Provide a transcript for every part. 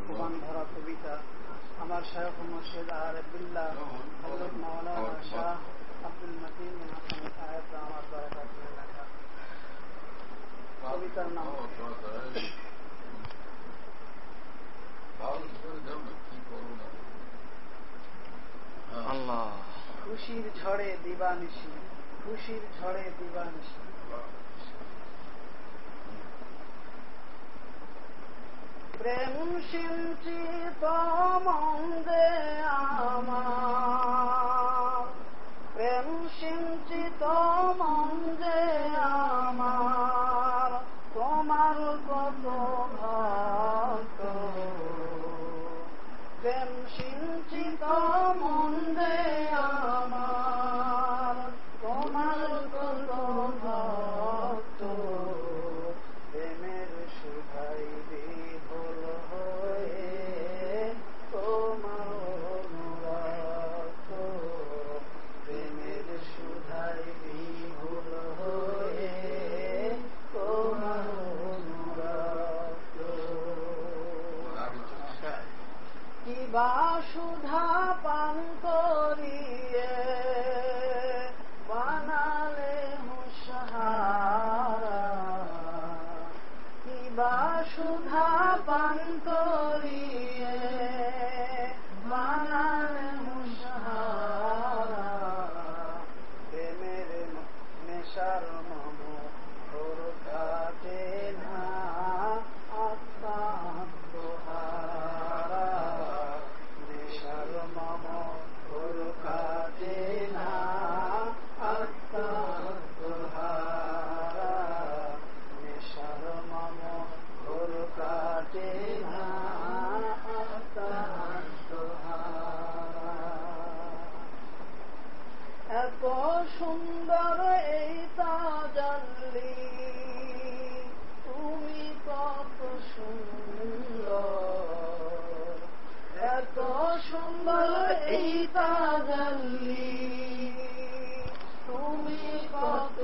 কুমান ভরা কবিতা আমার শায়খ মুর্শিদ আরিফ বিল্লাহ হযরত মাওলানা শাহ আব্দুল মতিন বিন হাসান সাহেব আমার বরকতের লেখা কবিতার নাম খুশির ঝড়ে দিবানিশি, খুশির ঝড়ে দিবানিশি। প্রেম সিঞ্চিত মন্দে আমার, প্রেম সিঞ্চিত মন্দে আমার, তোমার কত ভক্ত। প্রেম সিঞ্চিত মন্দে আমার, তোমার কত ভক্ত। প্রেমের সুধাই বিভোল হয়ে তোমার অনুরক্ত। প্রেমের সুধাই বিভোল হয়ে তোমার অনুরক্ত। কিবা সুধা পান করিয়ে বানালে হুঁশহারা, কিবা সুধা পান করিয়ে বানালে হুঁশহারা। প্রেমের নেশার মম ঘোর কাটে না আত্মা আত্মহারা। নেশার মম ঘোর কাটে না আত্মা আত্মহারা। নেশার মম ঘোর কাটে না আত্মা আত্মহারা। এত সুন্দর এই তাজাল্লি, তুমি কত সুন্দর। এত সুন্দর এই তাজাল্লি, তুমি কত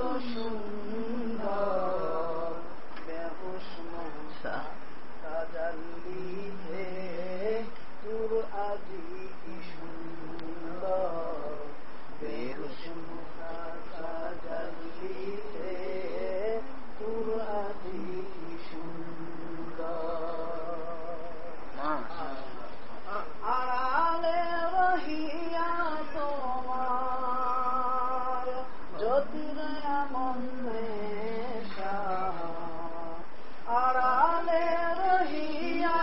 সুন্দর। বেহুশ মনসা তাজাল্লিতে তোর আজি কি সুন্দর। বেহুশ মনসা তাজাল্লিতে তোর আজি কি সুন্দর। আড়ালে রহিয়া তোমার জ্যোতির এমন নেশা। আড়ালে রহিয়া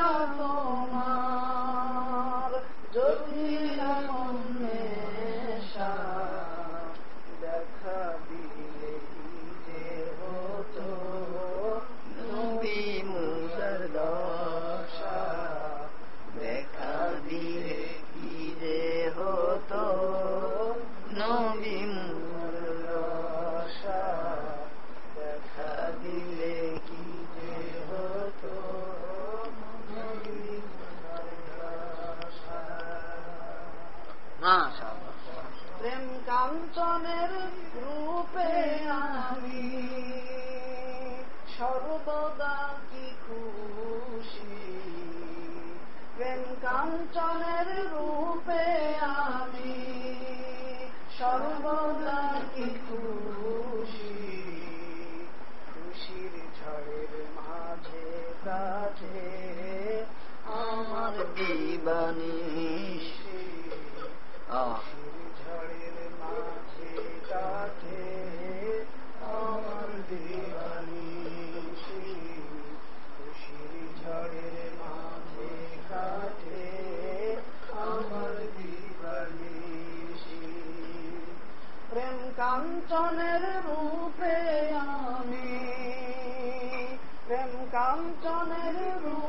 তোমার জ্যোতির এমন নেশা। দেখা দিলে কি যে হতো নবী মুসার দশা। দেখা দিলে কি যে হতো নবী মুসার দশা। দেখা দিলে কি যে হতো নবী মুসার দশা। প্রেম কাঞ্চনের রূপে আমি সর্বদা কি খুশি। প্রেম কাঞ্চনের রূপে আমি সর্বদা কি খুশি। খুশির ঝড়ের মাঝে কাটে আমার দিবানিশি। খুশির ঝড়ের মাঝে কাটে আমার দিবানিশি। খুশির ঝড়ের মাঝে কাটে আমার দিবানিশি। প্রেম কাঞ্চনের রূপে আমি, প্রেম কাঞ্চনের রূপে